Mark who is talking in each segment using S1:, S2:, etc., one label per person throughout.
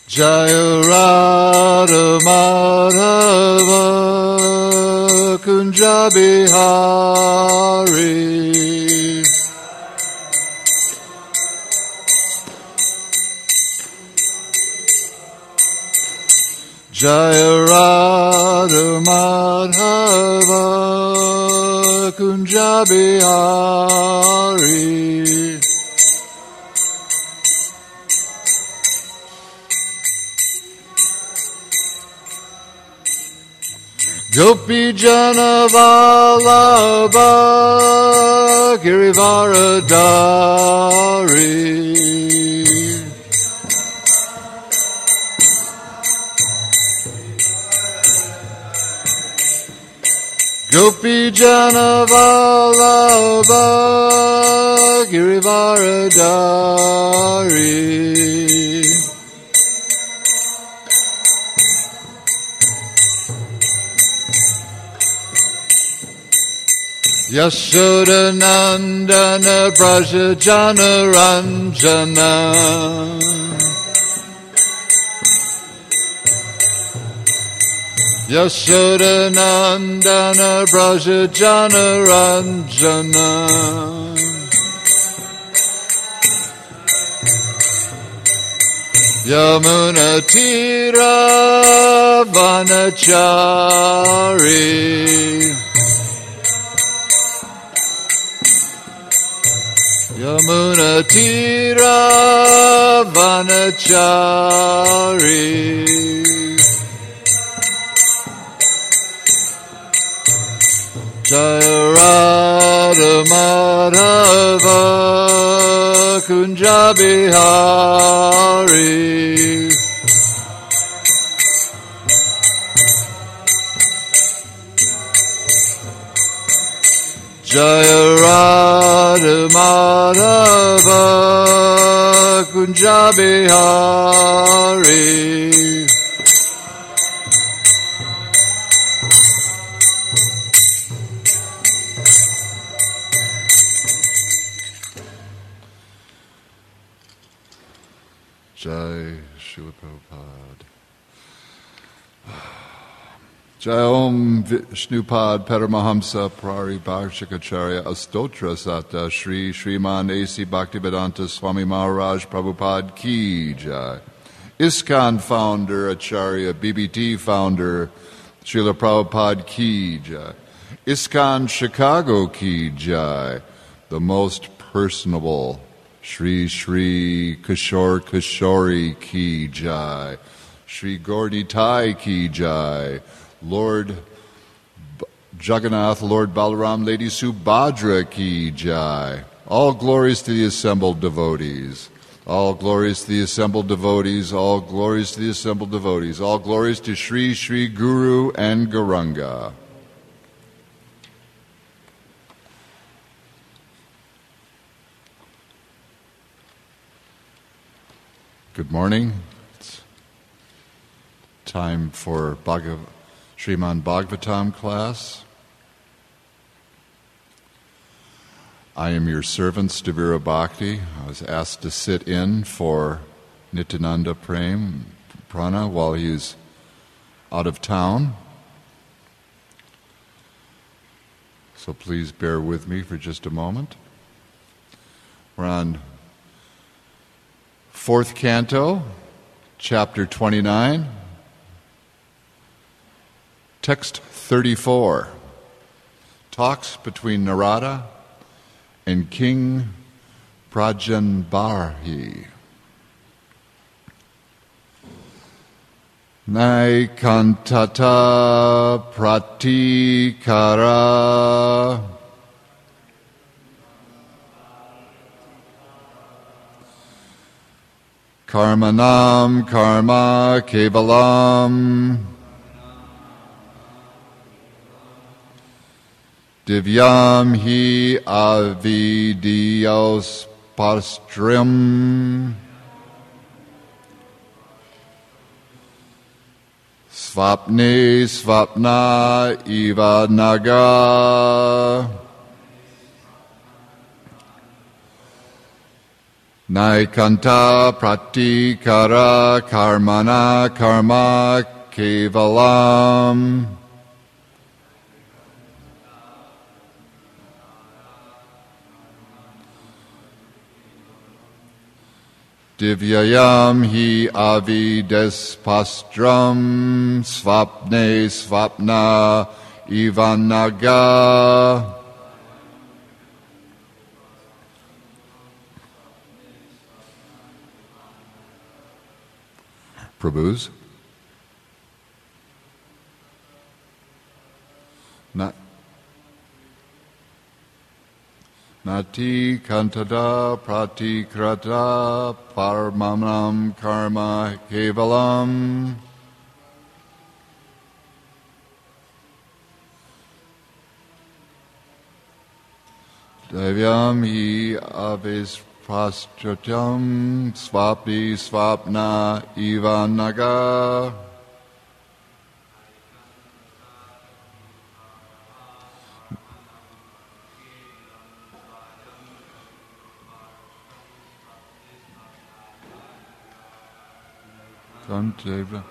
S1: Jaya Radha Madhava Kunja Bihari. Jaya Radha Madhava Kunja Bihari. Gopi Jana Vallabha Girivaradari. Gopi Jana Vallabha Girivaradari. Yashoda Nandana Braja Jana Ranjana. Yashoda Nandana Braja Jana Ranjana. Yamuna Tira Vanachari. Yamuna Tira Vanachari. Jaya Radha Madhava Kunja Bihari. Jaya Radha Madhava Kunja Bihari. Jai Srila Prabhupada. Jai Om Vishnupad Paramahamsa Prari Bharshikacharya Astotra Sata Shri Sriman A.C. Bhaktivedanta Swami Maharaj Prabhupada Ki Jai. ISKCON founder Acharya BBT founder Srila Prabhupada Ki Jai. ISKCON Chicago Ki Jai. The most personable Shri Shri Kishore Kishori Ki Jai. Shri Gaur Nitai Ki Jai. Lord Jagannath, Lord Balaram, Lady Subhadra Ki Jai. All glories to the assembled devotees. All glories to the assembled devotees. All glories to the assembled devotees. All glories to Shri Shri Guru and Gauranga. Good morning. It's time for Sriman Bhagavatam class. I am your servant, Stavira Bhakti. I was asked to sit in for Nityananda Prana while he's out of town. So please bear with me for just a moment. We're on 4th Canto, Chapter 29, Text 34. Talks between Narada and King Prajanbarhi. Naikantata pratikara karmanam karma kevalam divyam hi avidyos pastrim svapne svapna iva naga Naikanta pratikara karmana karma kevalam. Divyayam hi avidespastram svapne svapna ivanaga. Prabhus? Nati kantada pratikrata parmanam karma kevalam. Devyam hi avis prastratam svapni svapna ivanaga. Kanteva.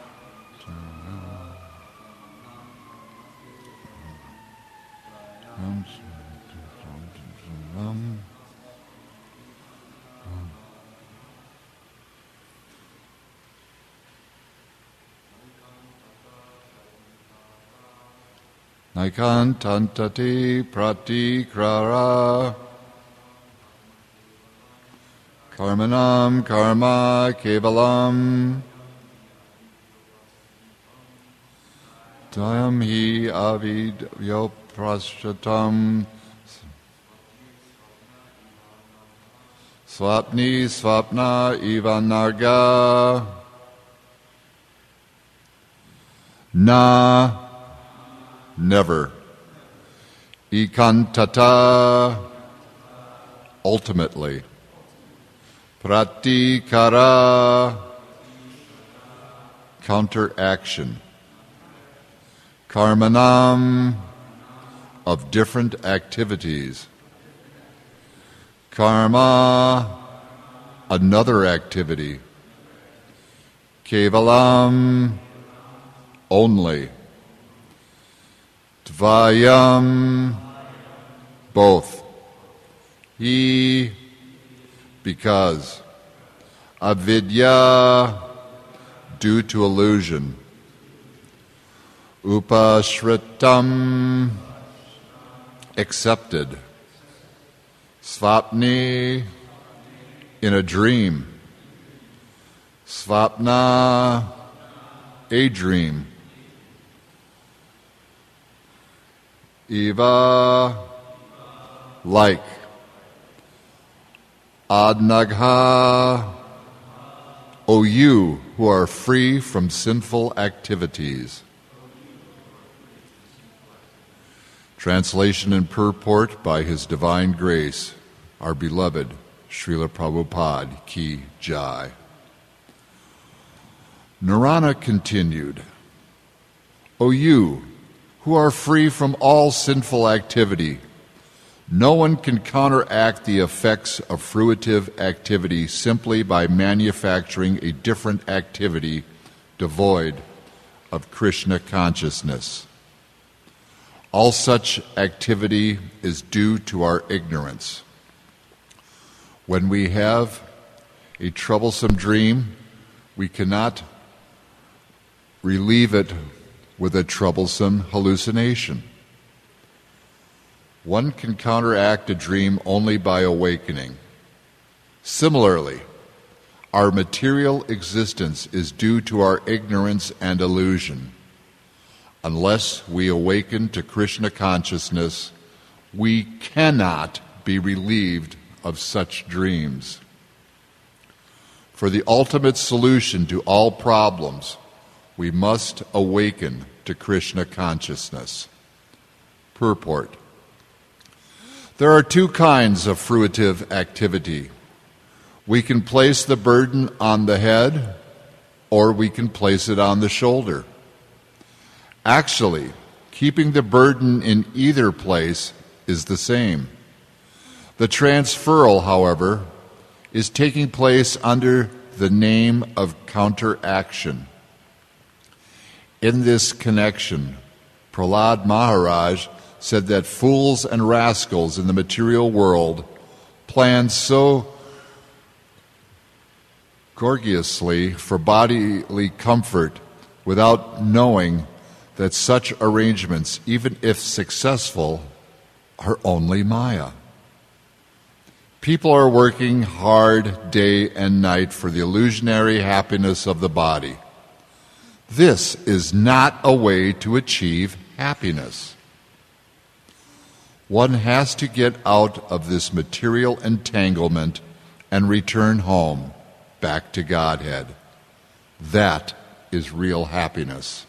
S1: Naikantantati pratikrara karmanam karma kevalam. Dayam hi avidyo prastratam swapni swapna ivanaga. Na, never. Ikantata, ultimately. Pratikara, counteraction. Karmanam, of different activities. Karma, another activity. Kevalam, only. Dvayam, both. He, because. Avidya, due to illusion. Upashritam, accepted. Svapni, in a dream. Svapna, a dream. Eva, like. Adnagha, O you who are free from sinful activities. Translation and purport by His Divine Grace, our beloved Srila Prabhupada Ki Jai. Narana continued, O you who are free from all sinful activity, no one can counteract the effects of fruitive activity simply by manufacturing a different activity devoid of Krishna consciousness. All such activity is due to our ignorance. When we have a troublesome dream, we cannot relieve it with a troublesome hallucination. One can counteract a dream only by awakening. Similarly, our material existence is due to our ignorance and illusion. Unless we awaken to Krishna consciousness, we cannot be relieved of such dreams. For the ultimate solution to all problems, we must awaken to Krishna consciousness. Purport. There are two kinds of fruitive activity. We can place the burden on the head, or we can place it on the shoulder. Actually, keeping the burden in either place is the same. The transferal, however, is taking place under the name of counteraction. In this connection, Prahlad Maharaj said that fools and rascals in the material world plan so gorgeously for bodily comfort without knowing that such arrangements, even if successful, are only Maya. People are working hard day and night for the illusionary happiness of the body. This is not a way to achieve happiness. One has to get out of this material entanglement and return home, back to Godhead. That is real happiness.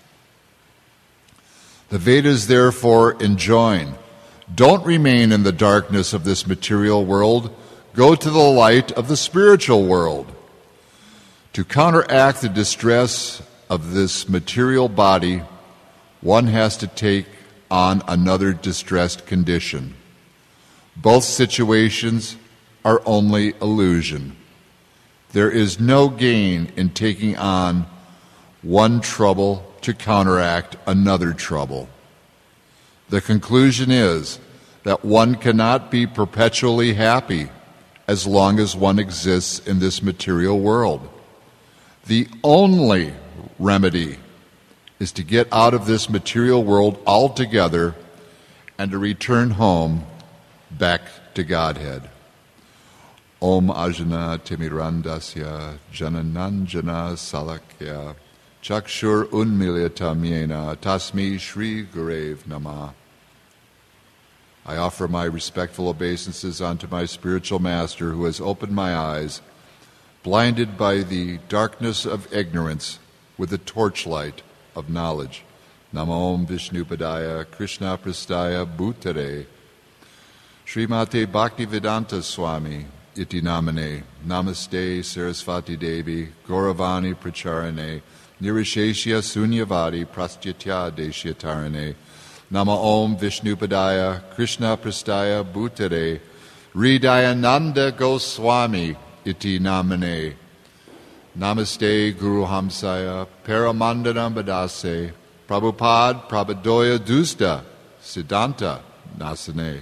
S1: The Vedas therefore enjoin, don't remain in the darkness of this material world, go to the light of the spiritual world. To counteract the distress of this material body, one has to take on another distressed condition. Both situations are only illusion. There is no gain in taking on one trouble to counteract another trouble. The conclusion is that one cannot be perpetually happy as long as one exists in this material world. The only remedy is to get out of this material world altogether and to return home back to Godhead. Om Ajna Timirandasya Janananjana Salakya Chakshur Unmilitam Yena Tasmi Shri Gurev Namah. I offer my respectful obeisances unto my spiritual master who has opened my eyes, blinded by the darkness of ignorance with the torchlight of knowledge. Namo Om Vishnupadaya Krishna Prastaya Bhutare Srimate Bhaktivedanta Swami Iti Namane Namaste Sarasvati Devi Gauravani Pracharane Nirisheshya Sunyavadi Prastyatya Deshyatarane Nama Om Vishnupadaya Krishna Prastaya Bhutare Hridayananda Goswami Iti Namane Namaste Guru Hamsaya Paramandanam Badase Prabhupada Prabhadoya Dusta Siddhanta Nasane.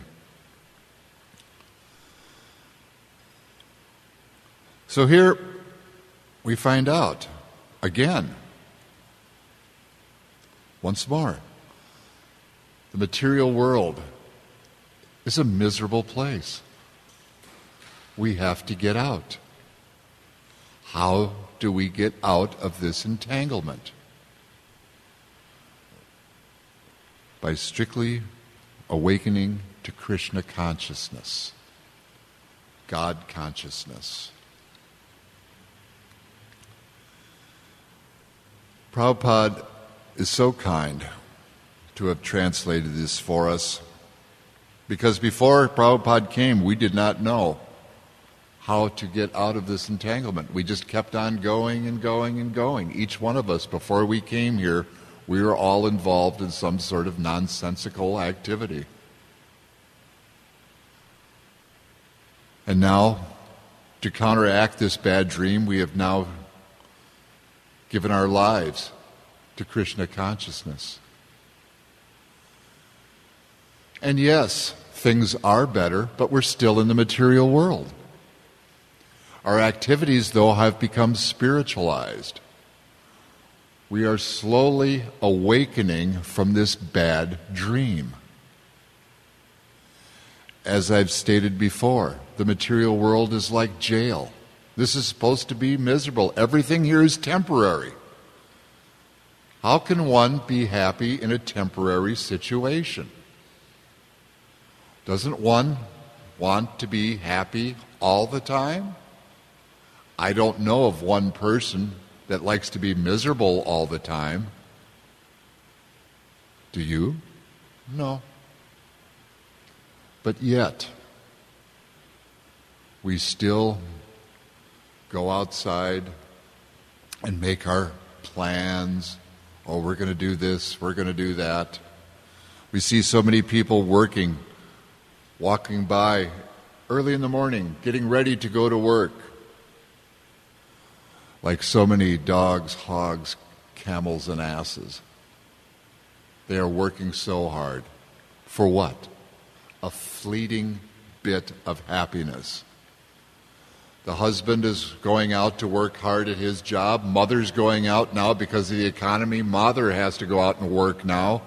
S1: So here we find out again, once more, the material world is a miserable place. We have to get out. How do we get out of this entanglement? By strictly awakening to Krishna consciousness, God consciousness. Prabhupada is so kind to have translated this for us, because before Prabhupada came, we did not know how to get out of this entanglement. We just kept on going and going and going. Each one of us, before we came here, we were all involved in some sort of nonsensical activity. And now, to counteract this bad dream, we have now given our lives to Krishna consciousness. And yes, things are better, but we're still in the material world. Our activities, though, have become spiritualized. We are slowly awakening from this bad dream. As I've stated before, the material world is like jail. This is supposed to be miserable. Everything here is temporary. How can one be happy in a temporary situation? Doesn't one want to be happy all the time? I don't know of one person that likes to be miserable all the time. Do you? No. But yet, we still go outside and make our plans. Oh, we're going to do this, we're going to do that. We see so many people working, walking by early in the morning, getting ready to go to work. Like so many dogs, hogs, camels, and asses. They are working so hard. For what? A fleeting bit of happiness. The husband is going out to work hard at his job. Mother's going out now because of the economy. Mother has to go out and work now.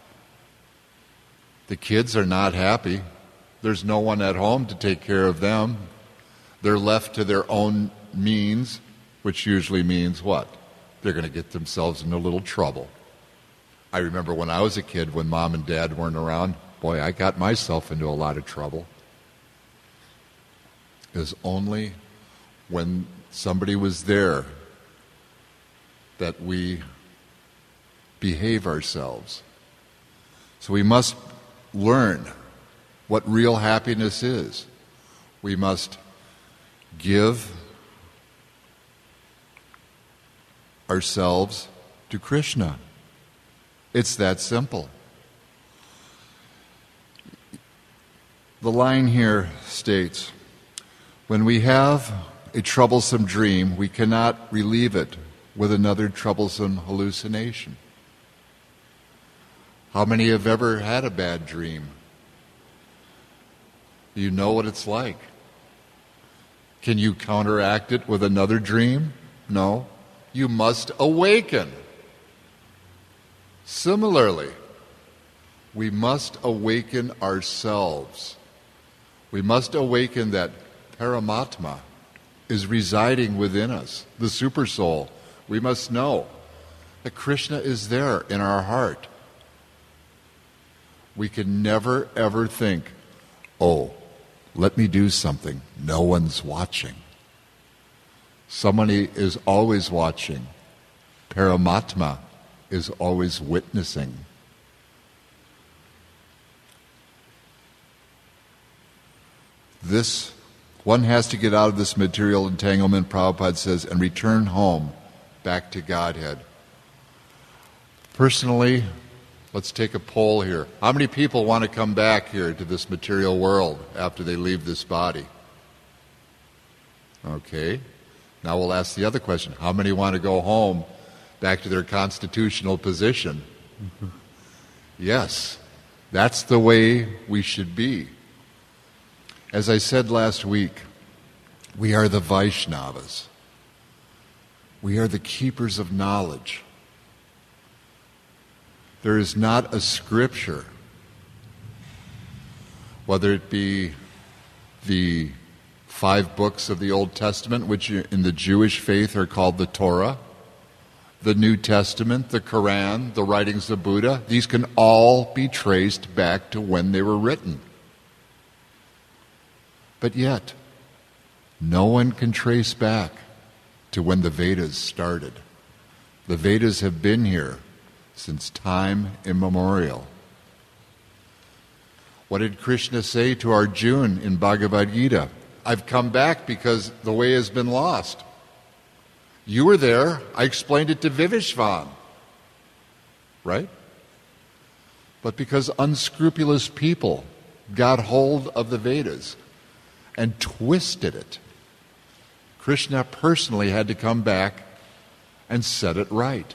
S1: The kids are not happy. There's no one at home to take care of them. They're left to their own means, which usually means what? They're going to get themselves in a little trouble. I remember when I was a kid, when Mom and Dad weren't around, boy, I got myself into a lot of trouble. It was only when somebody was there that we behave ourselves. So we must learn what real happiness is. We must give ourselves to Krishna. It's that simple. The line here states, when we have a troublesome dream, we cannot relieve it with another troublesome hallucination. How many have ever had a bad dream? You know what it's like. Can you counteract it with another dream? No. You must awaken. Similarly, we must awaken ourselves. We must awaken that Paramatma is residing within us, the super soul. We must know that Krishna is there in our heart. We can never ever think, oh, let me do something. No one's watching. Somebody is always watching. Paramatma is always witnessing. This, one has to get out of this material entanglement, Prabhupada says, and return home, back to Godhead. Personally, let's take a poll here. How many people want to come back here to this material world after they leave this body? Okay. Now we'll ask the other question. How many want to go home, back to their constitutional position? Yes. That's the way we should be. As I said last week, we are the Vaishnavas. We are the keepers of knowledge. There is not a scripture, whether it be the 5 books of the Old Testament, which in the Jewish faith are called the Torah, the New Testament, the Quran, the writings of Buddha, these can all be traced back to when they were written. But yet, no one can trace back to when the Vedas started. The Vedas have been here since time immemorial. What did Krishna say to Arjuna in Bhagavad Gita? I've come back because the way has been lost. You were there. I explained it to Vivishvan. Right? But because unscrupulous people got hold of the Vedas and twisted it, Krishna personally had to come back and set it right.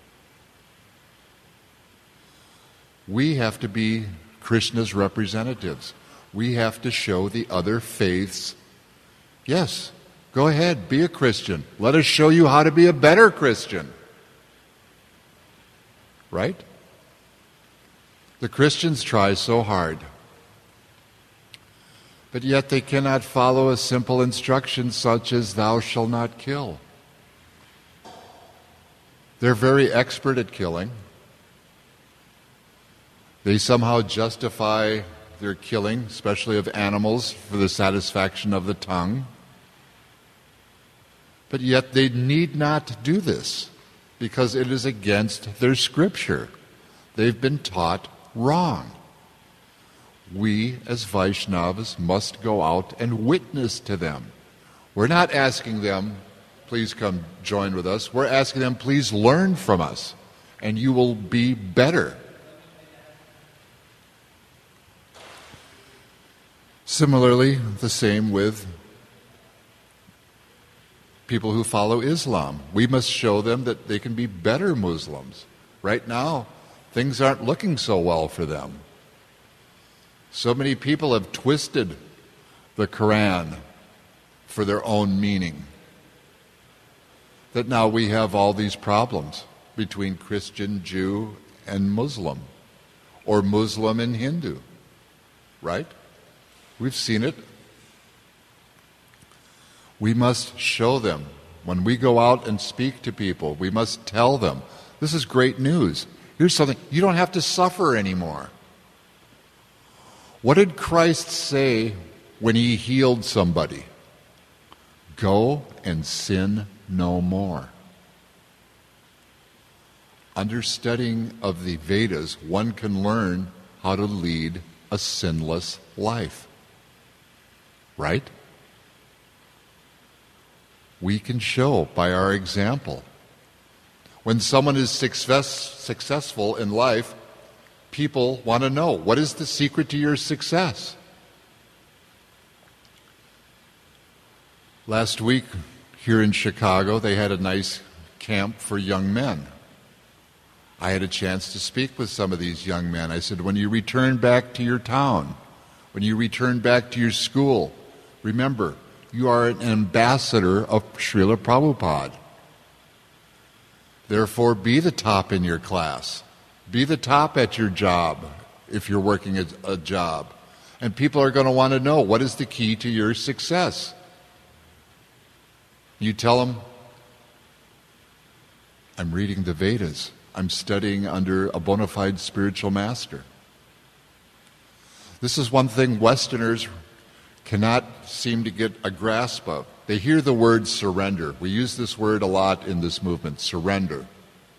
S1: We have to be Krishna's representatives. We have to show the other faiths, yes, go ahead, be a Christian. Let us show you how to be a better Christian. Right? The Christians try so hard, but yet they cannot follow a simple instruction such as thou shalt not kill. They're very expert at killing. They somehow justify their killing, especially of animals, for the satisfaction of the tongue. But yet they need not do this because it is against their scripture. They've been taught wrong. We, as Vaishnavas, must go out and witness to them. We're not asking them, please come join with us. We're asking them, please learn from us, and you will be better. Similarly, the same with people who follow Islam. We must show them that they can be better Muslims. Right now, things aren't looking so well for them. So many people have twisted the Quran for their own meaning that now we have all these problems between Christian, Jew, and Muslim, or Muslim and Hindu, right? We've seen it. We must show them. When we go out and speak to people, we must tell them, this is great news. Here's something, you don't have to suffer anymore. What did Christ say when he healed somebody? Go and sin no more. Under studying of the Vedas, one can learn how to lead a sinless life. Right? We can show by our example. When someone is successful in life, people want to know, what is the secret to your success? Last week, here in Chicago, they had a nice camp for young men. I had a chance to speak with some of these young men. I said, when you return back to your town, when you return back to your school, remember, you are an ambassador of Srila Prabhupada. Therefore, be the top in your class. Be the top at your job if you're working a job. And people are going to want to know, what is the key to your success? You tell them, I'm reading the Vedas. I'm studying under a bona fide spiritual master. This is one thing Westerners cannot seem to get a grasp of. They hear the word surrender. We use this word a lot in this movement, surrender.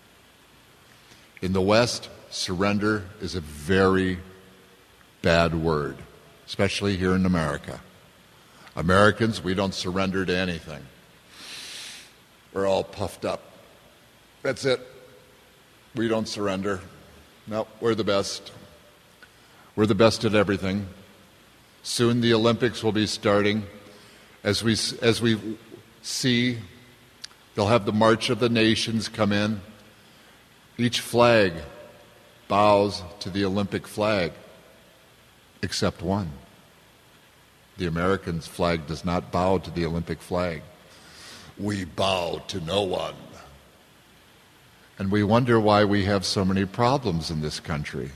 S1: In the West, surrender is a very bad word, especially here in America. Americans, we don't surrender to anything. We're all puffed up. That's it. We don't surrender. No, we're the best. We're the best at everything. Soon the Olympics will be starting. As we see, they'll have the March of the Nations come in. Each flag bows to the Olympic flag, except one. The American flag does not bow to the Olympic flag. We bow to no one. And we wonder why we have so many problems in this country.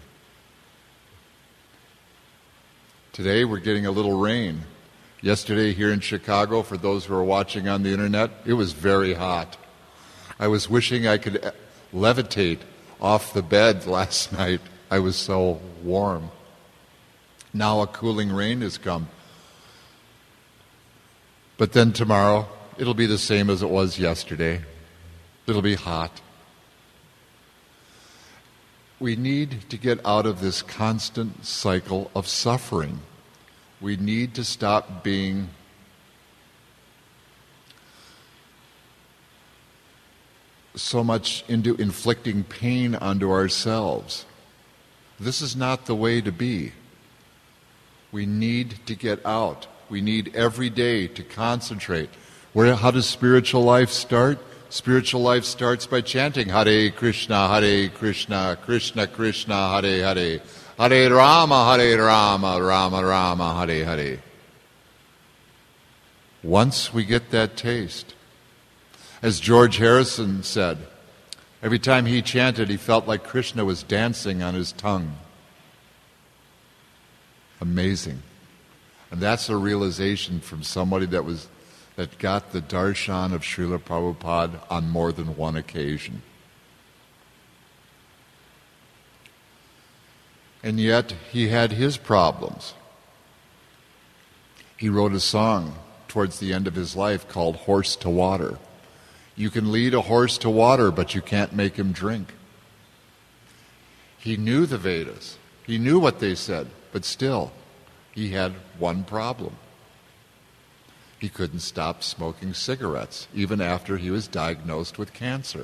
S1: Today we're getting a little rain. Yesterday here in Chicago, for those who are watching on the internet, it was very hot. I was wishing I could levitate off the bed last night. I was so warm. Now a cooling rain has come. But then tomorrow, it'll be the same as it was yesterday. It'll be hot. We need to get out of this constant cycle of suffering. We need to stop being so much into inflicting pain onto ourselves. This is not the way to be. We need to get out. We need every day to concentrate. How does spiritual life start? Spiritual life starts by chanting Hare Krishna, Krishna Krishna, Hare Hare. Hare Rama, Rama Rama, Hare Hare. Once we get that taste, as George Harrison said, every time he chanted, he felt like Krishna was dancing on his tongue. Amazing. And that's a realization from somebody that got the darshan of Srila Prabhupada on more than one occasion. And yet, he had his problems. He wrote a song towards the end of his life called Horse to Water. You can lead a horse to water, but you can't make him drink. He knew the Vedas. He knew what they said, but still, he had one problem. He couldn't stop smoking cigarettes, even after he was diagnosed with cancer.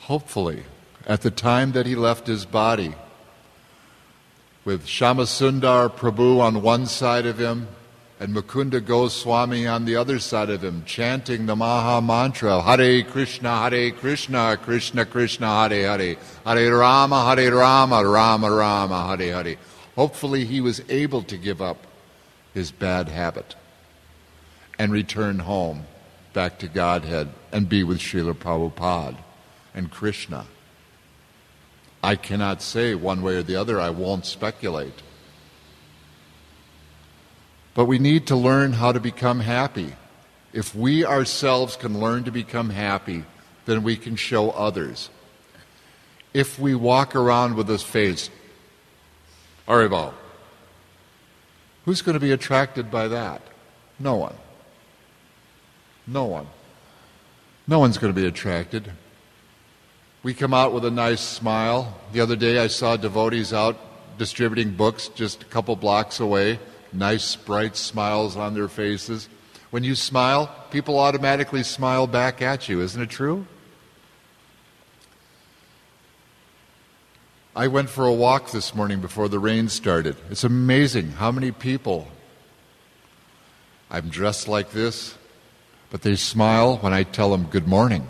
S1: hopefully, at the time that he left his body, with Shyamasundar Prabhu on one side of him and Mukunda Goswami on the other side of him, chanting the Maha Mantra, Hare Krishna, Krishna Krishna, Hare Hare, Hare Rama, Rama Rama, Hare Hare. Hopefully he was able to give up his bad habit and return home back to Godhead and be with Srila Prabhupada and Krishna. I cannot say one way or the other. I won't speculate. But we need to learn how to become happy. If we ourselves can learn to become happy, then we can show others. If we walk around with this face, Haribol, who's going to be attracted by that? No one. No one. No one's going to be attracted. We come out with a nice smile. The other day I saw devotees out distributing books just a couple blocks away. Nice, bright smiles on their faces. When you smile, people automatically smile back at you. Isn't it true? I went for a walk this morning before the rain started. It's amazing how many people, I'm dressed like this, but they smile when I tell them good morning.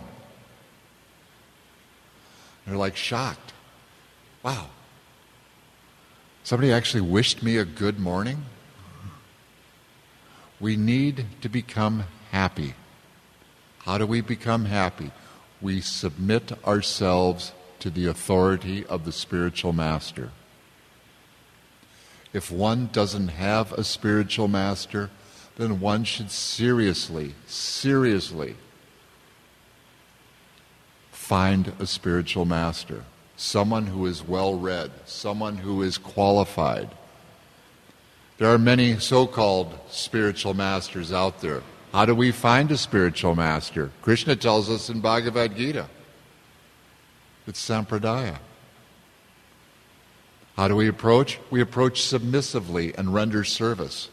S1: They're like shocked. Wow. Somebody actually wished me a good morning? We need to become happy. How do we become happy? We submit ourselves to the authority of the spiritual master. If one doesn't have a spiritual master, then one should seriously find a spiritual master, someone who is well-read, someone who is qualified. There are many so-called spiritual masters out there. How do we find a spiritual master? Krishna tells us in Bhagavad Gita. It's sampradaya. How do we approach? We approach submissively and render service.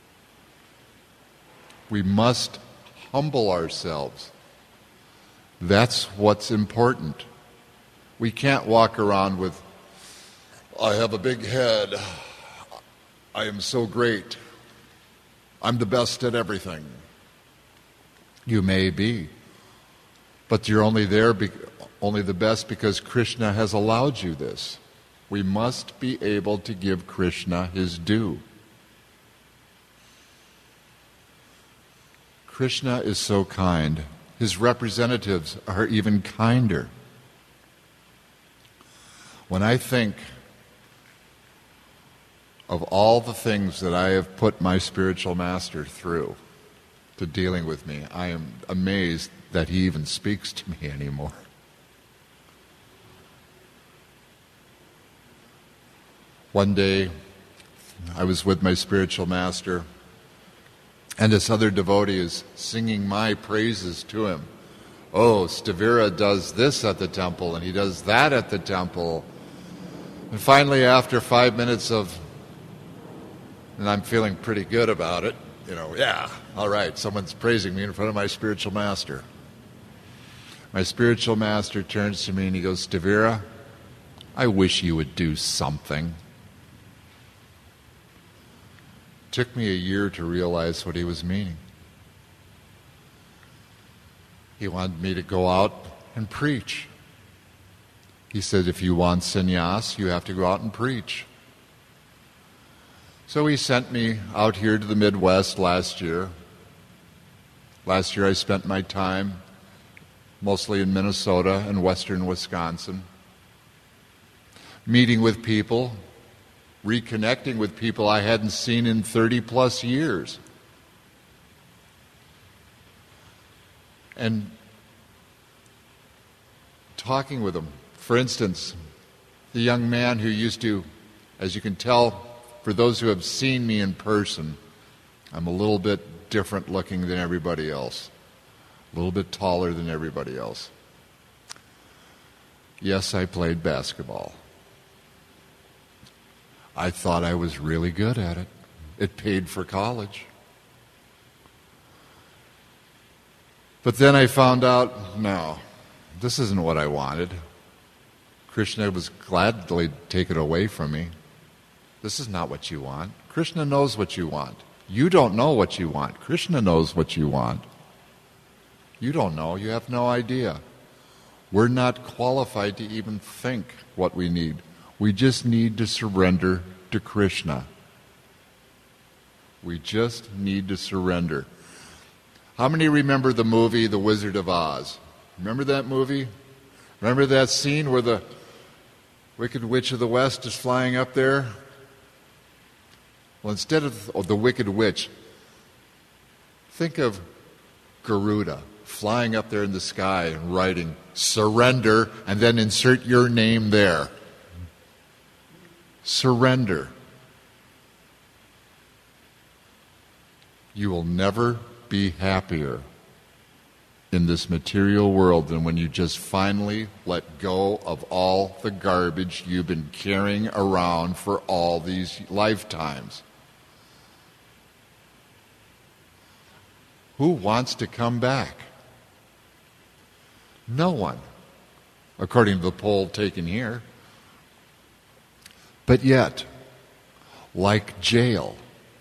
S1: We must humble ourselves. That's what's important. We can't walk around with, I have a big head. I am so great. I'm the best at everything. You may be, but you're only only the best because Krishna has allowed you this. We must be able to give Krishna his due. Krishna is so kind. His representatives are even kinder. When I think of all the things that I have put my spiritual master through to dealing with me, I am amazed that he even speaks to me anymore. One day, I was with my spiritual master, and this other devotee is singing my praises to him. Oh, Stavira does this at the temple, and he does that at the temple. And finally, after 5 minutes of, and I'm feeling pretty good about it, yeah, all right, someone's praising me in front of my spiritual master. My spiritual master turns to me and he goes, Stavira, I wish you would do something. It took me a year to realize what he was meaning. He wanted me to go out and preach. He said, if you want sannyas, you have to go out and preach. So he sent me out here to the Midwest last year. Last year I spent my time mostly in Minnesota and western Wisconsin, meeting with people, reconnecting with people I hadn't seen in 30 plus years. And talking with them. For instance, the young man who used to, as you can tell, for those who have seen me in person, I'm a little bit different looking than everybody else. A little bit taller than everybody else. Yes, I played basketball. I thought I was really good at it. It paid for college. But then I found out, no, This isn't what I wanted. Krishna was gladly take it away from me. This is not what you want. Krishna knows what you want. You don't know what you want. Krishna knows what you want. You don't know. You have no idea. We're not qualified to even think what we need. We just need to surrender to Krishna. We just need to surrender. How many remember the movie The Wizard of Oz? Remember that movie? Remember that scene where the Wicked Witch of the West is flying up there? Well, instead of the Wicked Witch, think of Garuda flying up there in the sky and writing, surrender, and then insert your name there. Surrender. You will never be happier in this material world than when you just finally let go of all the garbage you've been carrying around for all these lifetimes. Who wants to come back? No one, according to the poll taken here. But yet, like jail,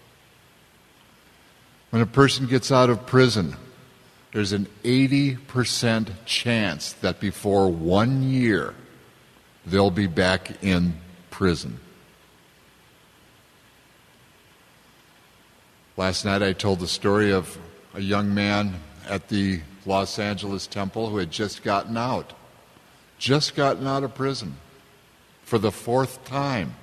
S1: when a person gets out of prison, there's an 80% chance that before 1 year, they'll be back in prison. Last night I told the story of a young man at the Los Angeles Temple who had just gotten out of prison for the 4th time.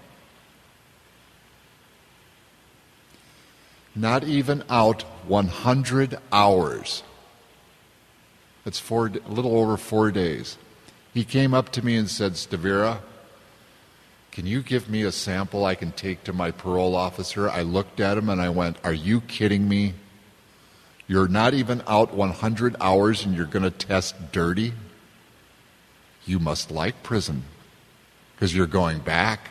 S1: Not even out 100 hours. It's a little over 4 days. He came up to me and said, Stavira, can you give me a sample I can take to my parole officer? I looked at him and I went, are you kidding me? You're not even out 100 hours and you're going to test dirty? You must like prison because you're going back.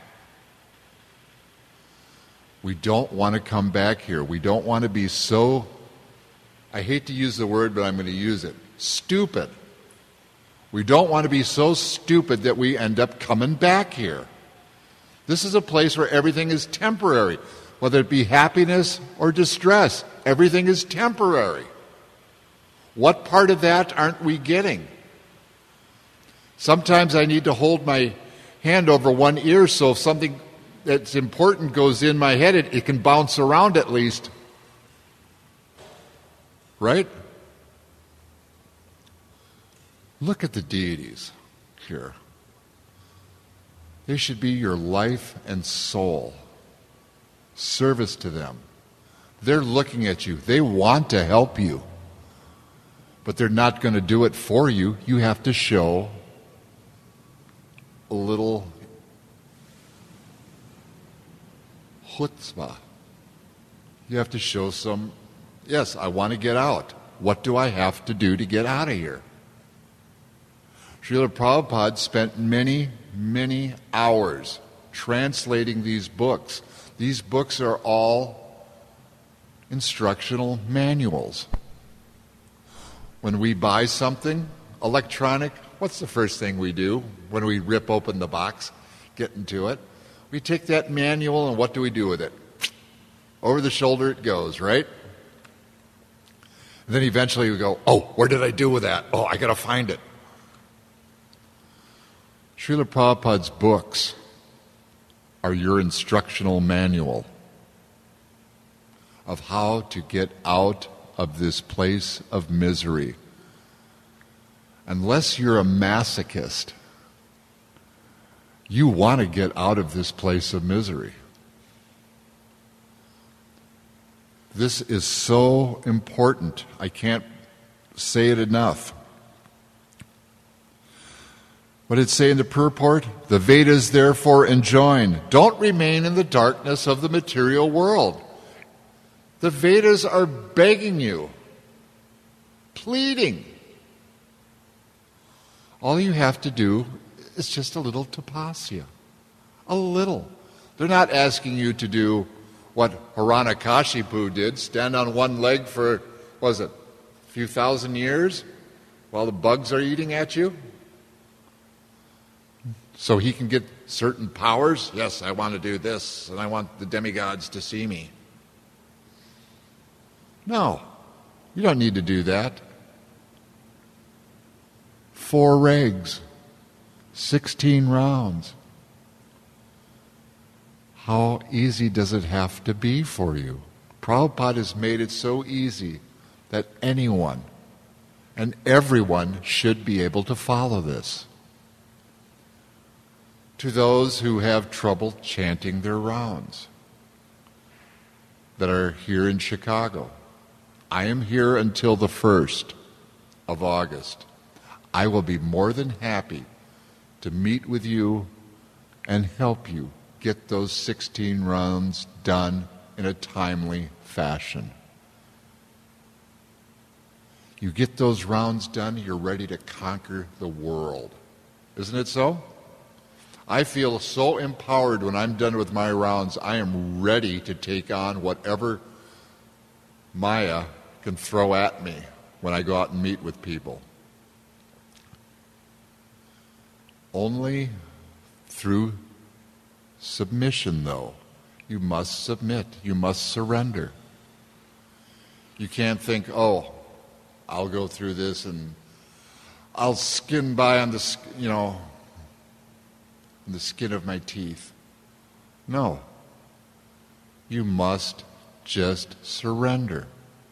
S1: We don't want to come back here. We don't want to be so, I hate to use the word, but I'm going to use it, stupid. We don't want to be so stupid that we end up coming back here. This is a place where everything is temporary, whether it be happiness or distress. Everything is temporary. What part of that aren't we getting? Sometimes I need to hold my hand over one ear so if something that's important goes in my head, it can bounce around at least. Right? Look at the deities here. They should be your life and soul. Service to them. They're looking at you. They want to help you. But they're not going to do it for you. You have to show a little chutzpah. You have to show some, yes, I want to get out. What do I have to do to get out of here? Srila Prabhupada spent many, many hours translating these books. These books are all instructional manuals. When we buy something electronic, what's the first thing we do when we rip open the box, get into it? We take that manual and what do we do with it? Over the shoulder it goes, right? And then eventually we go, oh, where did I do with that? Oh, I got to find it. Srila Prabhupada's books are your instructional manual of how to get out of this place of misery. Unless you're a masochist, you want to get out of this place of misery. This is so important. I can't say it enough. What did it say in the purport? The Vedas therefore enjoin, don't remain in the darkness of the material world. The Vedas are begging you, pleading. All you have to do is just a little tapasya. A little. They're not asking you to do what Hiranyakashipu did, stand on one leg for, a few thousand years while the bugs are eating at you? So he can get certain powers? Yes, I want to do this, and I want the demigods to see me. No, you don't need to do that. 4 regs, 16 rounds. How easy does it have to be for you? Prabhupada has made it so easy that anyone and everyone should be able to follow this. To those who have trouble chanting their rounds that are here in Chicago, I am here until the 1st of August. I will be more than happy to meet with you and help you get those 16 rounds done in a timely fashion. You get those rounds done, you're ready to conquer the world. Isn't it so? I feel so empowered when I'm done with my rounds. I am ready to take on whatever Maya can throw at me when I go out and meet with people. Only through submission, though. You must submit. You must surrender. You can't think, oh, I'll go through this and I'll skin by on the skin of my teeth. No. You must just surrender.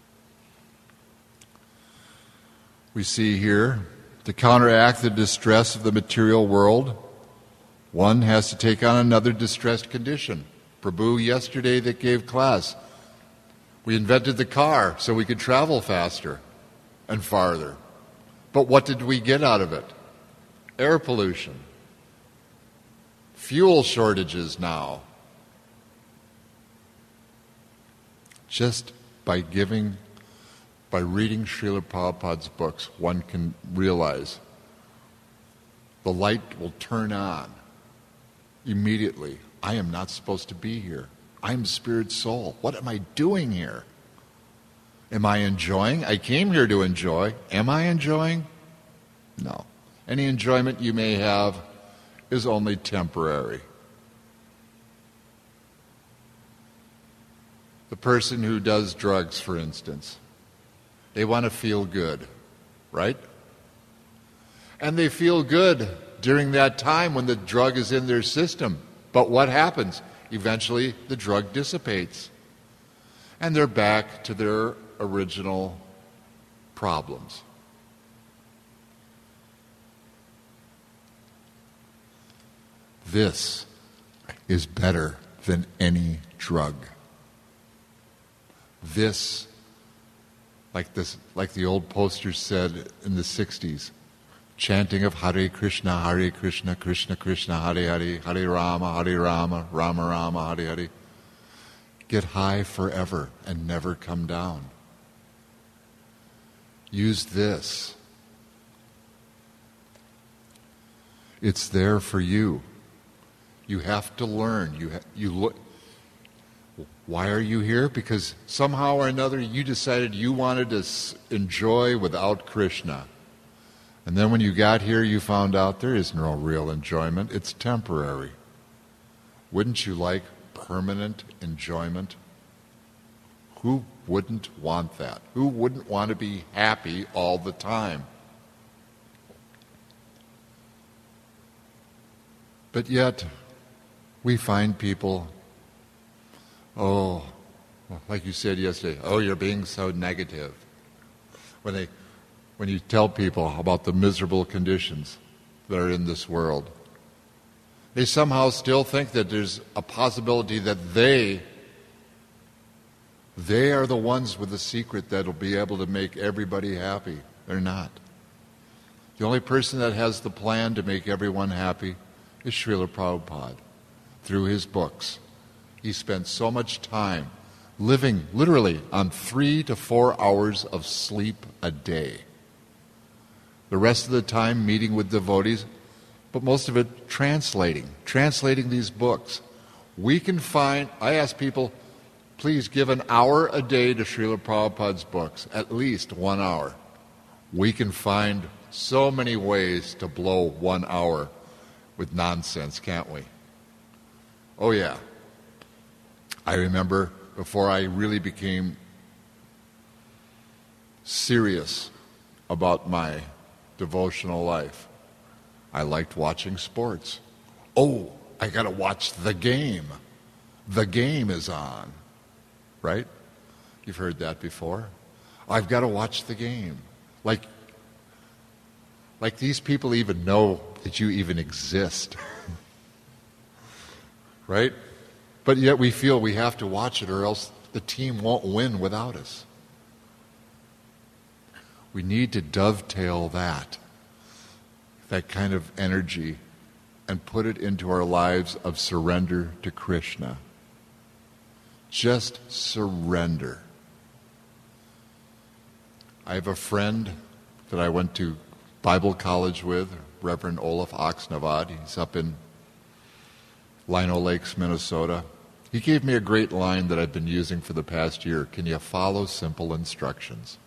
S1: We see here, to counteract the distress of the material world, one has to take on another distressed condition. Prabhu yesterday that gave class, we invented the car so we could travel faster and farther. But what did we get out of it? Air pollution. Fuel shortages now. Just by reading Srila Prabhupada's books, one can realize the light will turn on immediately. I am not supposed to be here. I am spirit soul. What am I doing here? Am I enjoying? I came here to enjoy. Am I enjoying? No. Any enjoyment you may have is only temporary. The person who does drugs, for instance, they want to feel good, right? And they feel good during that time when the drug is in their system. But what happens? Eventually, the drug dissipates. And they're back to their original problems. This is better than any drug. This, like the old posters said in the 60s, chanting of Hare Krishna, Krishna Krishna, Hare Hare, Hare Rama, Rama Rama, Hare Hare. Get high forever and never come down. Use this. It's there for you. You have to learn. You look. Why are you here? Because somehow or another you decided you wanted to enjoy without Krishna. And then when you got here, you found out there is no real enjoyment. It's temporary. Wouldn't you like permanent enjoyment? Who wouldn't want that? Who wouldn't want to be happy all the time? But yet, we find people, like you said yesterday, you're being so negative. When you tell people about the miserable conditions that are in this world, they somehow still think that there's a possibility that they are the ones with the secret that'll be able to make everybody happy. They're not. The only person that has the plan to make everyone happy is Srila Prabhupada. Through his books, he spent so much time living literally on 3 to 4 hours of sleep a day. The rest of the time meeting with devotees, but most of it translating these books. We can find, I ask people, please give an hour a day to Srila Prabhupada's books, at least 1 hour. We can find so many ways to blow 1 hour with nonsense, can't we? Oh, yeah. I remember before I really became serious about my devotional life, I liked watching sports. Oh, I got to watch the game. The game is on, right? You've heard that before. I've got to watch the game. Like these people even know that you even exist. Right? But yet we feel we have to watch it or else the team won't win without us. We need to dovetail that kind of energy, and put it into our lives of surrender to Krishna. Just surrender. I have a friend that I went to Bible college with, Reverend Olaf Oxnavad. He's up in Lino Lakes, Minnesota. He gave me a great line that I've been using for the past year. Can you follow simple instructions?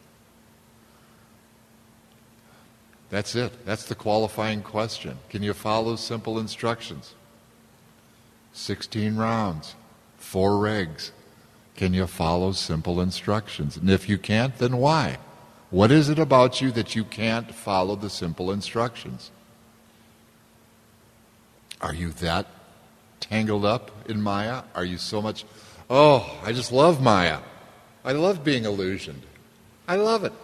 S1: That's it. That's the qualifying question. Can you follow simple instructions? 16 rounds, 4 regs. Can you follow simple instructions? And if you can't, then why? What is it about you that you can't follow the simple instructions? Are you that tangled up in Maya? Are you so much, oh, I just love Maya. I love being illusioned. I love it.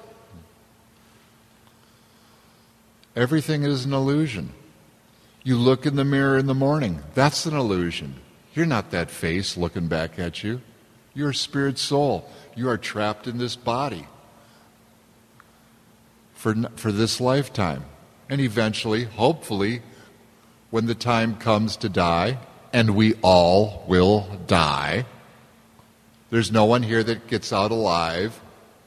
S1: Everything is an illusion. You look in the mirror in the morning. That's an illusion. You're not that face looking back at you. You're a spirit soul. You are trapped in this body for this lifetime. And eventually, hopefully, when the time comes to die, and we all will die, there's no one here that gets out alive.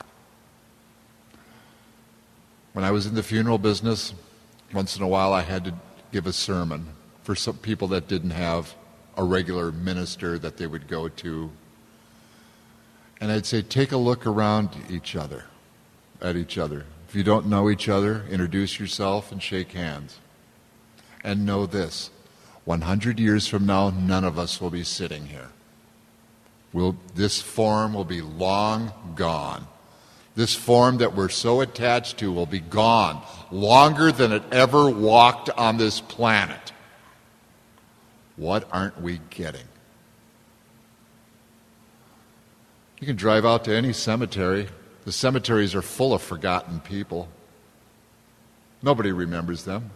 S1: When I was in the funeral business, once in a while I had to give a sermon for some people that didn't have a regular minister that they would go to. And I'd say, take a look around at each other. If you don't know each other, introduce yourself and shake hands. And know this, 100 years from now, none of us will be sitting here. This form will be long gone. This form that we're so attached to will be gone longer than it ever walked on this planet. What aren't we getting? You can drive out to any cemetery. The cemeteries are full of forgotten people. Nobody remembers them.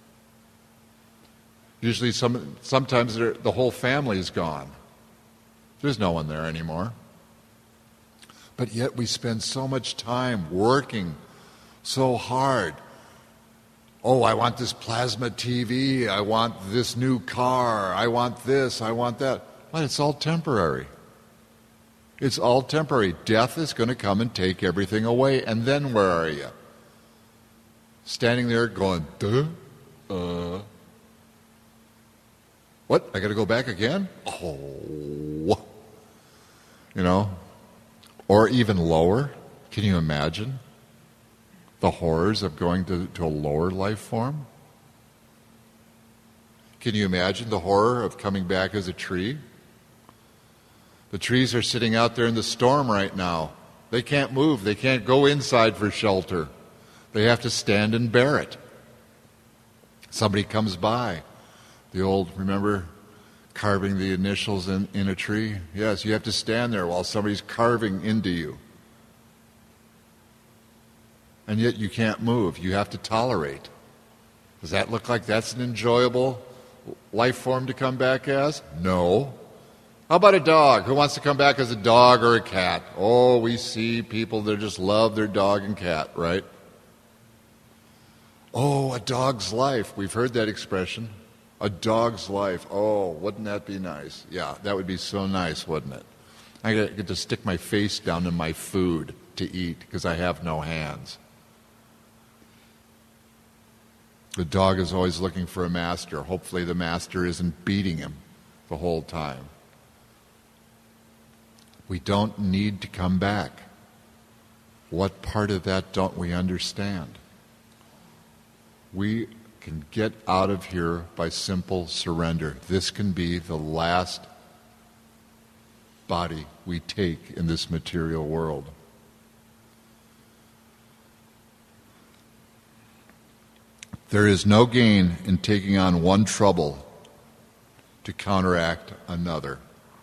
S1: Usually sometimes the whole family is gone. There's no one there anymore. But yet we spend so much time working so hard. Oh, I want this plasma TV. I want this new car. I want this. I want that. But it's all temporary. It's all temporary. Death is going to come and take everything away. And then where are you? Standing there going, duh? What? I got to go back again? Oh. You know? Or even lower. Can you imagine the horrors of going to a lower life form? Can you imagine the horror of coming back as a tree? The trees are sitting out there in the storm right now. They can't move. They can't go inside for shelter. They have to stand and bear it. Somebody comes by. The old, remember, carving the initials in a tree? Yes, you have to stand there while somebody's carving into you. And yet you can't move. You have to tolerate. Does that look like that's an enjoyable life form to come back as? No. How about a dog? Who wants to come back as a dog or a cat? Oh, we see people that just love their dog and cat, right? Oh, a dog's life. We've heard that expression. A dog's life. Oh, wouldn't that be nice? Yeah, that would be so nice, wouldn't it? I get to stick my face down in my food to eat because I have no hands. The dog is always looking for a master. Hopefully the master isn't beating him the whole time. We don't need to come back. What part of that don't we understand? We can get out of here by simple surrender. This can be the last body we take in this material world. There is no gain in taking on one trouble to counteract another.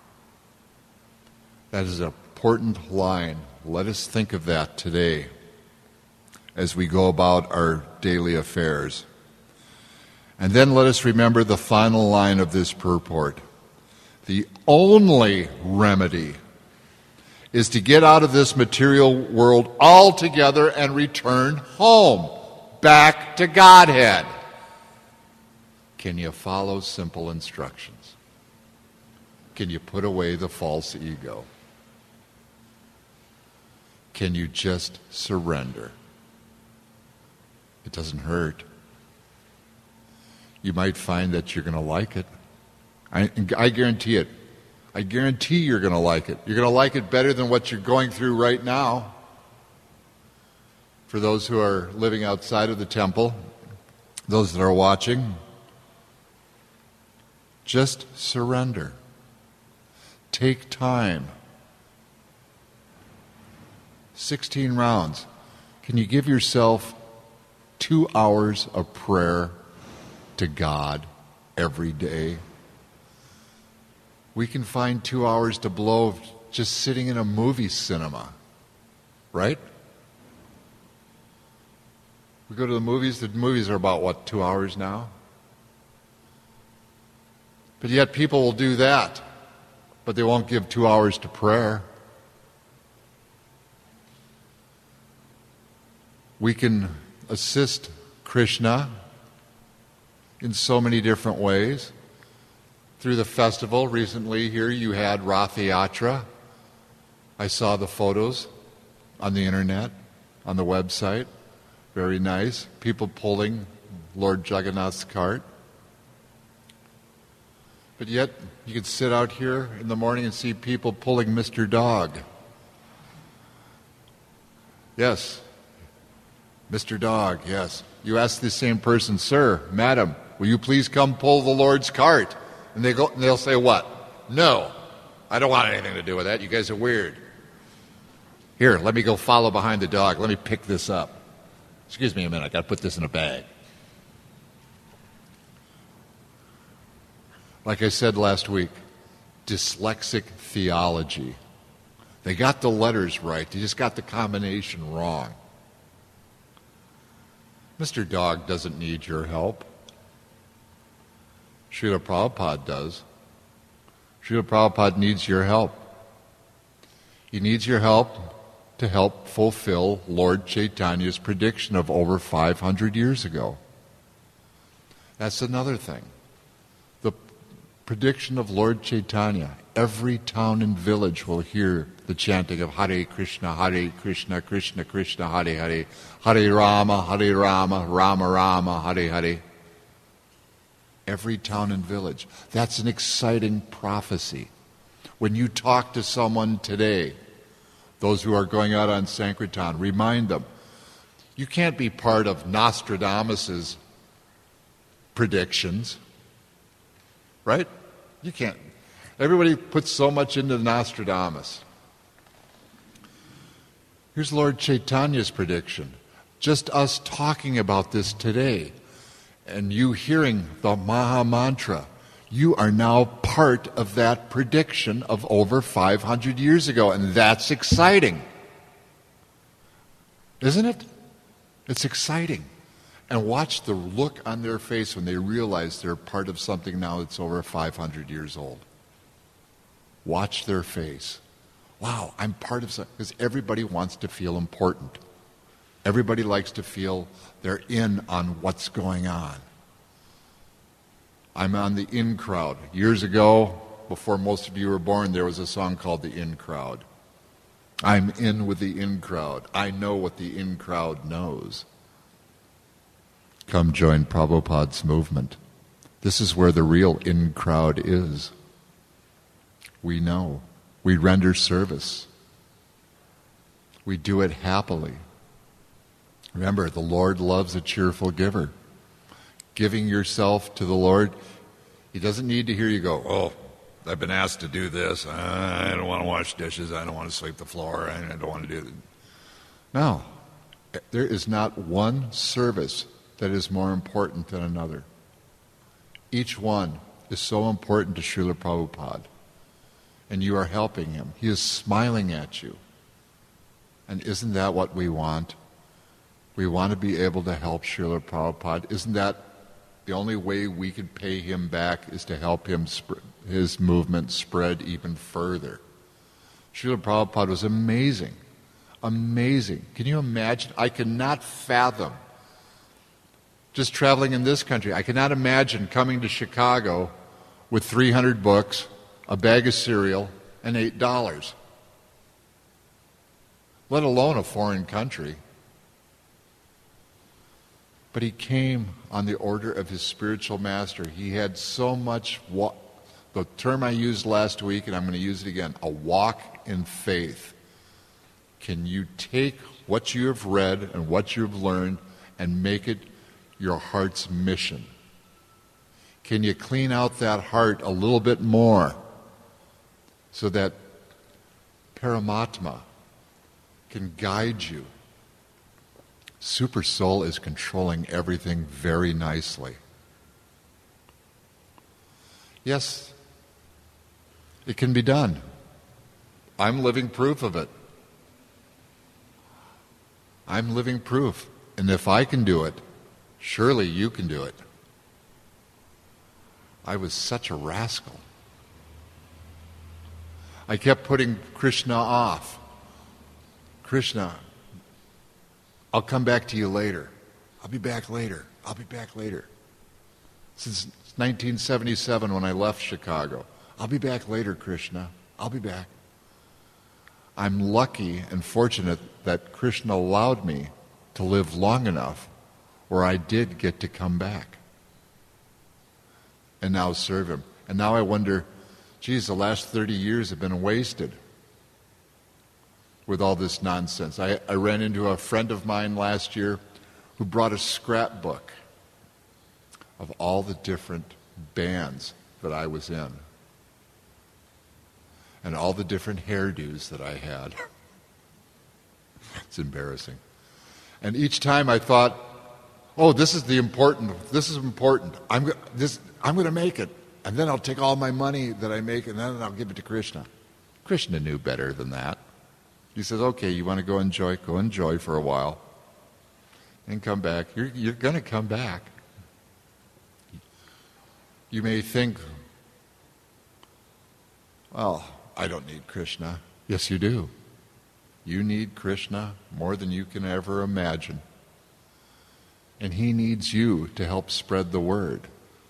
S1: That is an important line. Let us think of that today as we go about our daily affairs. And then let us remember the final line of this purport. The only remedy is to get out of this material world altogether and return home, back to Godhead. Can you follow simple instructions? Can you put away the false ego? Can you just surrender? It doesn't hurt. You might find that you're going to like it. I guarantee it. I guarantee you're going to like it. You're going to like it better than what you're going through right now. For those who are living outside of the temple, those that are watching, just surrender. Take time. 16 rounds. Can you give yourself 2 hours of prayer to God every day? We can find 2 hours to blow just sitting in a movie cinema, right? We go to the movies are about, 2 hours now? But yet people will do that, but they won't give 2 hours to prayer. We can assist Krishna in so many different ways. Through the festival recently here, you had Rath Yatra. I saw the photos on the internet, on the website. Very nice. People pulling Lord Jagannath's cart. But yet, you could sit out here in the morning and see people pulling Mr. Dog. Yes. Mr. Dog, yes. You ask the same person, sir, madam, will you please come pull the Lord's cart? And they'll say what? No, I don't want anything to do with that. You guys are weird. Here, let me go follow behind the dog. Let me pick this up. Excuse me a minute, I've got to put this in a bag. Like I said last week, dyslexic theology. They got the letters right, they just got the combination wrong. Mr. Dog doesn't need your help. Srila Prabhupada does. Srila Prabhupada needs your help. He needs your help to help fulfill Lord Chaitanya's prediction of over 500 years ago. That's another thing. The prediction of Lord Chaitanya. Every town and village will hear the chanting of Hare Krishna, Krishna Krishna, Hare Hare, Hare Rama, Rama Rama, Hare Hare. Every town and village. That's an exciting prophecy. When you talk to someone today, those who are going out on Sankirtan, remind them, you can't be part of Nostradamus's predictions, right? You can't. Everybody puts so much into Nostradamus. Here's Lord Chaitanya's prediction. Just us talking about this today, and you hearing the Maha Mantra, you are now part of that prediction of over 500 years ago, and that's exciting. Isn't it? It's exciting. And watch the look on their face when they realize they're part of something now that's over 500 years old. Watch their face. Wow, I'm part of something. Because everybody wants to feel important. Everybody likes to feel they're in on what's going on. I'm on the in crowd. Years ago, before most of you were born, there was a song called The In Crowd. I'm in with the in crowd. I know what the in crowd knows. Come join Prabhupada's movement. This is where the real in crowd is. We know. We render service. We do it happily. Remember, the Lord loves a cheerful giver. giving yourself to the Lord, He doesn't need to hear you go, oh, I've been asked to do this. I don't want to wash dishes. I don't want to sweep the floor. I don't want to do it. No. There is not one service that is more important than another. Each one is so important to Srila Prabhupada. And you are helping him. He is smiling at you. And isn't that what we want? We want to be able to help Srila Prabhupada. Isn't that the only way we could pay him back is to help him his movement spread even further? Srila Prabhupada was amazing. Amazing. Can you imagine? I cannot fathom just traveling in this country. I cannot imagine coming to Chicago with 300 books, a bag of cereal, and $8. Let alone a foreign country. But he came on the order of his spiritual master. He had so much, the term I used last week, and I'm going to use it again, a walk in faith. Can you take what you have read and what you have learned and make it your heart's mission? Can you clean out that heart a little bit more so that Paramatma can guide you? Super Soul is controlling everything very nicely. Yes, it can be done. I'm living proof of it. I'm living proof. And if I can do it, surely you can do it. I was such a rascal. I kept putting Krishna off. Krishna, I'll come back to you later. I'll be back later. I'll be back later. Since 1977 when I left Chicago. I'll be back later, Krishna. I'll be back. I'm lucky and fortunate that Krishna allowed me to live long enough where I did get to come back and now serve him. And now I wonder, geez, the last 30 years have been wasted with all this nonsense. I ran into a friend of mine last year who brought a scrapbook of all the different bands that I was in and all the different hairdos that I had. It's embarrassing. And each time I thought, oh, this is important. I'm going to make it. And then I'll take all my money that I make and then I'll give it to Krishna. Krishna knew better than that. He says, okay, you want to go enjoy for a while and come back. You're going to come back. You may think, well, I don't need Krishna. Yes, you do. You need Krishna more than you can ever imagine. And he needs you to help spread the word.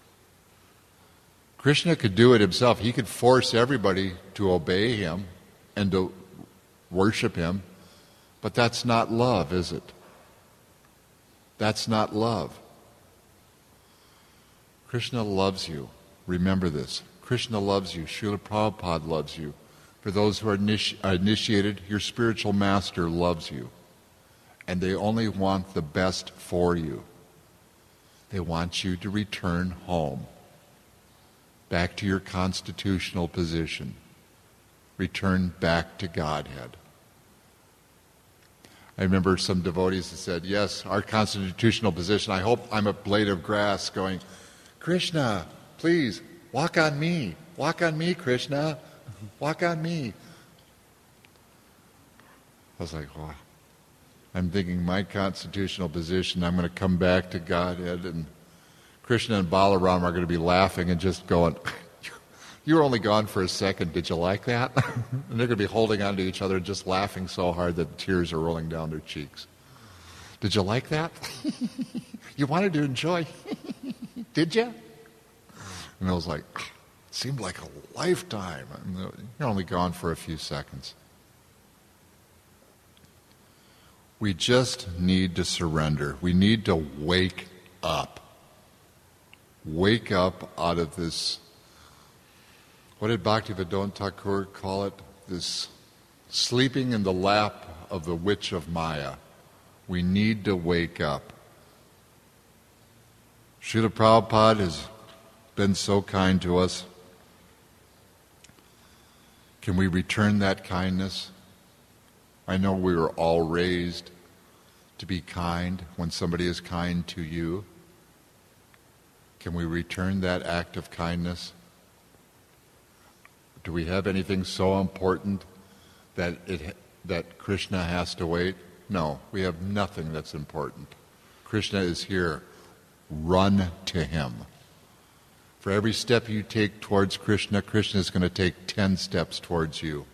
S1: Krishna could do it himself. He could force everybody to obey him and to worship him. But that's not love, is it? That's not love. Krishna loves you. Remember this. Krishna loves you. Srila Prabhupada loves you. For those who are initiated, your spiritual master loves you. And they only want the best for you. They want you to return home, back to your constitutional position. Return back to Godhead. I remember some devotees that said, yes, our constitutional position, I hope I'm a blade of grass going, Krishna, please, walk on me. Walk on me, Krishna. Walk on me. I was like, wow. I'm thinking my constitutional position, I'm going to come back to Godhead, and Krishna and Balaram are going to be laughing and just going, you were only gone for a second, did you like that? And they're going to be holding on to each other, just laughing so hard that tears are rolling down their cheeks. Did you like that? You wanted to enjoy. Did you? And I was like, it seemed like a lifetime. You're only gone for a few seconds. We just need to surrender. We need to wake up. Wake up out of this, what did Bhaktivedanta Thakur call it? This sleeping in the lap of the witch of Maya. We need to wake up. Srila Prabhupada has been so kind to us. Can we return that kindness? I know we were all raised to be kind when somebody is kind to you. Can we return that act of kindness? Do we have anything so important that Krishna has to wait? No, we have nothing that's important. Krishna is here. Run to him. For every step you take towards Krishna, Krishna is going to take 10 steps towards you.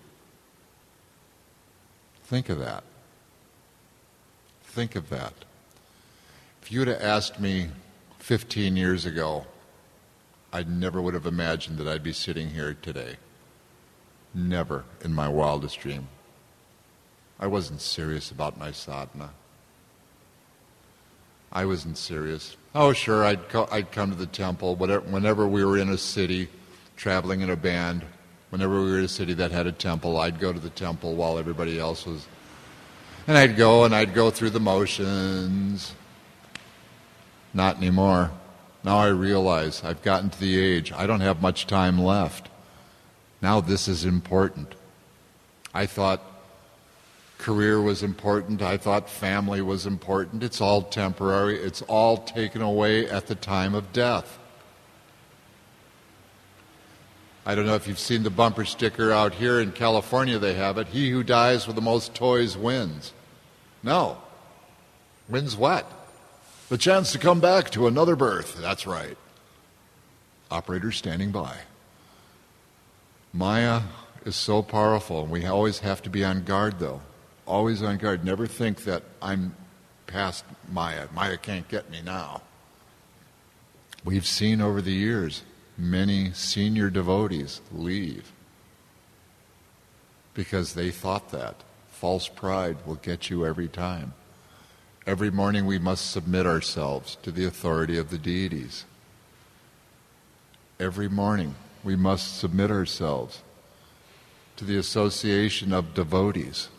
S1: Think of that. Think of that. If you would have asked me 15 years ago, I never would have imagined that I'd be sitting here today. Never in my wildest dream. I wasn't serious about my sadhana. I wasn't serious. Oh, sure, I'd come to the temple whenever we were in a city, traveling in a band. Whenever we were in a city that had a temple, I'd go to the temple while everybody else was. And I'd go through the motions. Not anymore. Now I realize I've gotten to the age. I don't have much time left. Now this is important. I thought career was important. I thought family was important. It's all temporary. It's all taken away at the time of death. I don't know if you've seen the bumper sticker out here in California. They have it. He who dies with the most toys wins. No. Wins what? The chance to come back to another birth. That's right. Operator standing by. Maya is so powerful, and we always have to be on guard, though. Always on guard. Never think that I'm past Maya. Maya can't get me now. We've seen over the years many senior devotees leave because they thought that. False pride will get you every time. Every morning we must submit ourselves to the authority of the deities. Every morning we must submit ourselves to the association of devotees.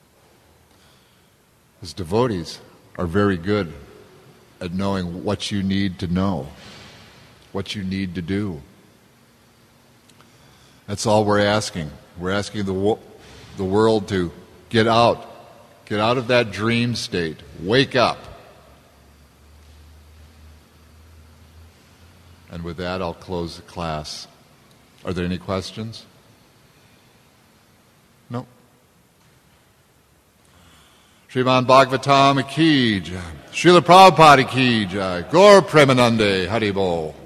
S1: As devotees are very good at knowing what you need to know, what you need to do. That's all we're asking. We're asking the world to get out of that dream state, wake up. And with that, I'll close the class. Are there any questions? No? Srimad Bhagavatam ki jai. Srila Prabhupada ki jai. Gaur Premanande Haribol.